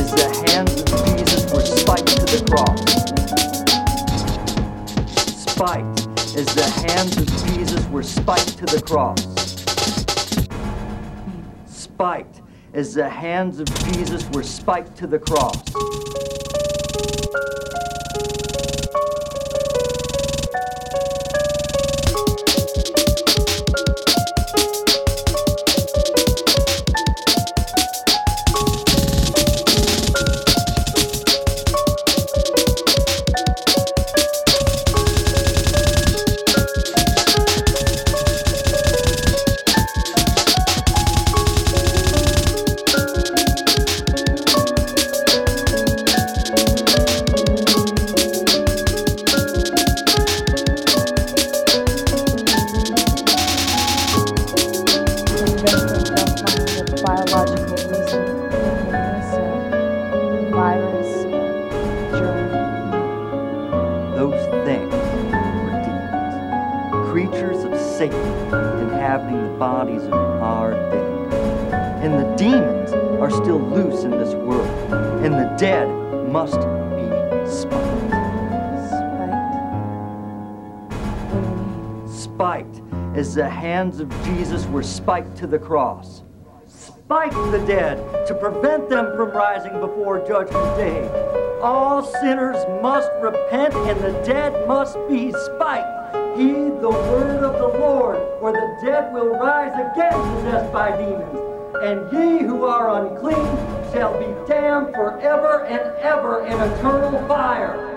as the hands of Jesus were spiked to the cross. Spiked as the hands of Jesus were spiked to the cross. Spiked as the hands of Jesus were spiked to the cross. Biological reason behind this virus, germ. Those things were demons, creatures of Satan inhabiting the bodies of our dead. And the demons are still loose in this world, and the dead must be spiked. Spiked? What do you mean? Spiked as the hands of Jesus were spiked to the cross. Spike the dead to prevent them from rising before Judgment Day. All sinners must repent and the dead must be spiked. Heed the word of the Lord, or the dead will rise again possessed by demons. And ye who are unclean shall be damned forever and ever in eternal fire.